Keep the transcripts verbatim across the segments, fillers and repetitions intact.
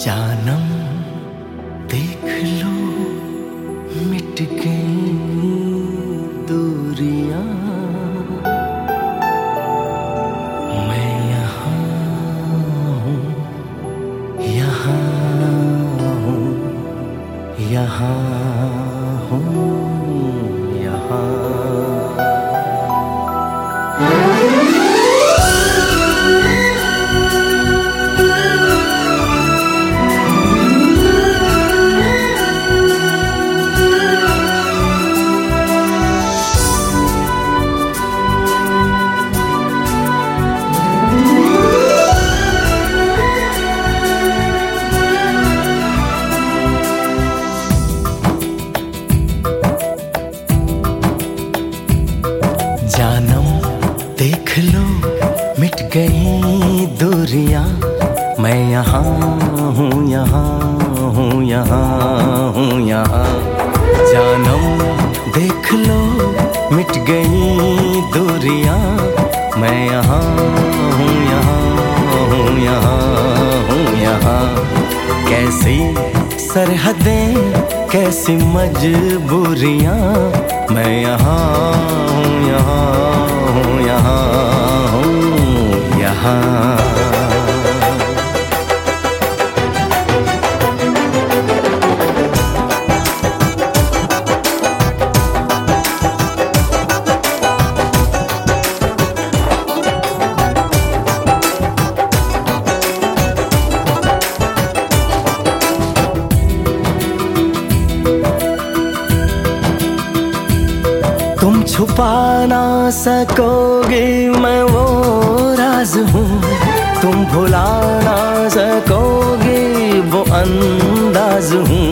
जानम देख लो मिट गई दूरियां, मैं यहाँ हूँ, यहाँ हूँ, यहाँ हूँ, यहाँ। जानम देख लो मिट गई दूरियां, मैं यहाँ हूँ, यहाँ हूँ, यहाँ हूँ, यहाँ। जानम देख लो मिट गई दूरियां, मैं यहाँ हूँ, यहाँ हूँ, यहाँ हूँ, यहाँ। कैसी सरहदें कैसी मजबूरियां, मैं यहाँ हूँ, यहाँ हूँ, यहाँ हूँ, यहाँ। तुम छुपा ना सकोगे मैं वो राज हूँ, तुम भुला ना सकोगे वो अंदाज हूँ।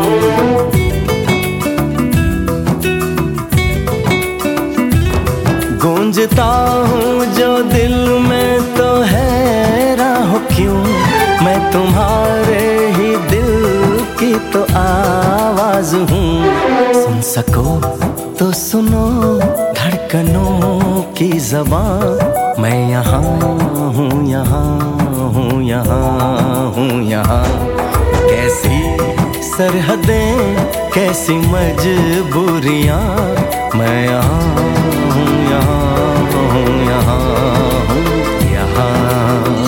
गूंजता हूँ जो दिल में तो हैरान हो क्यों, मैं तुम्हारे ही दिल की तो आवाज हूँ। सुन सको तो सुनो धड़कनों की ज़बान, मैं यहाँ हूँ, यहाँ हूँ, यहाँ हूँ, यहाँ। कैसी सरहदें कैसी मजबूरियाँ, मैं यहाँ हूँ, यहाँ हूँ, यहाँ हूँ, यहाँ।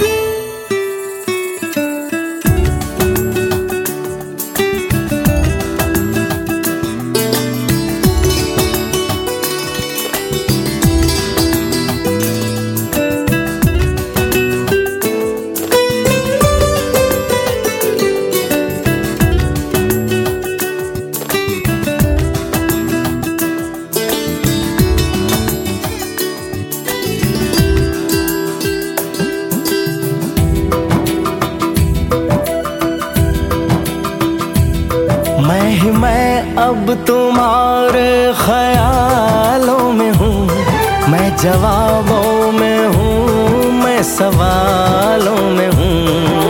मैं ही मैं अब तुम्हारे ख्यालों में हूँ, मैं जवाबों में हूँ, मैं सवालों में हूँ।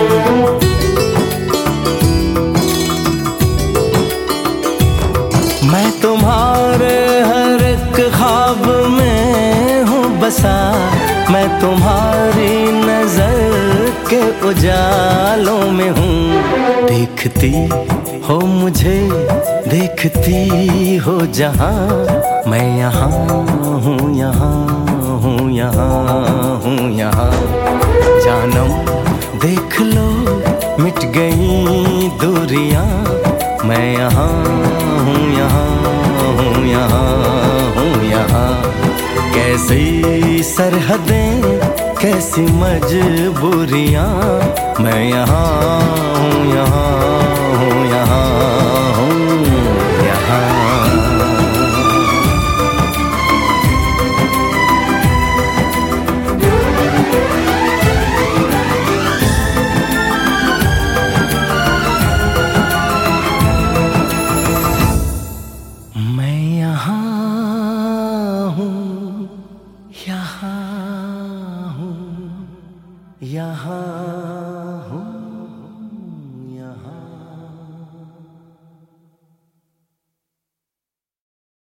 मैं तुम्हारे हर एक ख्वाब में हूँ बसा, मैं तुम्हारी नजर के उजालों में हूँ। देखती हो मुझे देखती हो जहाँ, मैं यहाँ हूँ, यहाँ हूँ, यहाँ हूँ, यहाँ। जानम देख लो मिट गई दूरियां, मैं यहाँ हूँ, यहाँ हूँ, यहाँ हूँ, यहाँ। कैसी सरहदें कैसी मजबूरियां, मैं यहाँ हूँ, यहाँ हूँ, यहाँ।